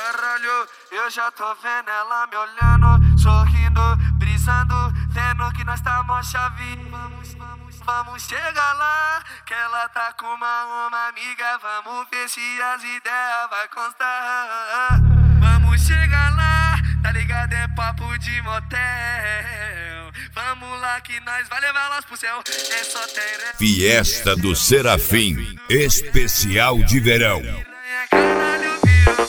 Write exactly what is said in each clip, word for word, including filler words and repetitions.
Caralho, eu já tô vendo ela me olhando, sorrindo, brisando, vendo que nós tá mó chave. Vamos, vamos, vamos chegar lá, que ela tá com uma, uma amiga. Vamos ver se as ideias vai constar. Vamos chegar lá, tá ligado? É papo de motel. Vamos lá que nós vai levar elas pro céu. É só ter... Fiesta do Serafim, especial de verão. Caralho, virou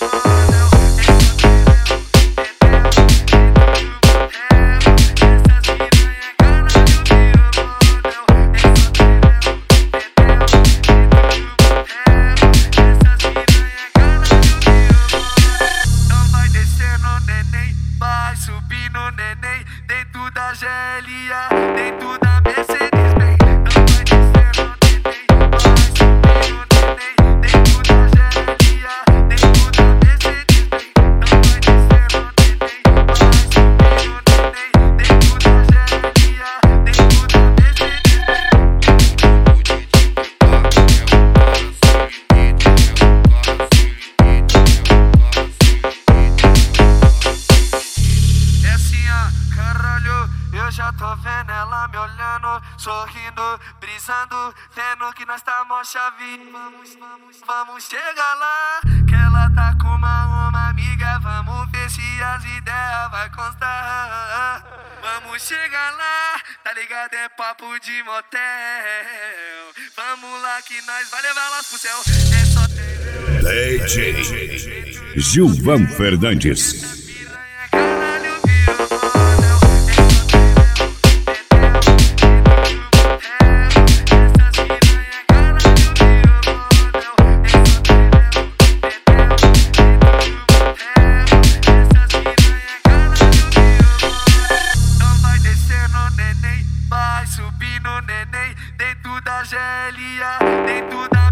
dentro da G L A, dentro da Mercedes Benz. Não vai descer no neném, vai subir no neném. Dentro da G L A, dentro da Mercedes Benz. Não vai descer no neném, vai subir no neném. Dentro da G L A, dentro da Mercedes Benz. É assim, ó, caralho. Eu já tô vendo ela me olhando, sorrindo, brisando, vendo que nós tá mó chave. Vamos, vamos, vamos chegar lá, que ela tá com uma, uma amiga. Vamos ver se as ideias vai constar. Vamos chegar lá, tá ligado? É papo de motel. Vamos lá que nós vai levar elas pro céu. É só ter... D J Gilvan Fernandes. Vai subir no neném, dentro da G L A, dentro da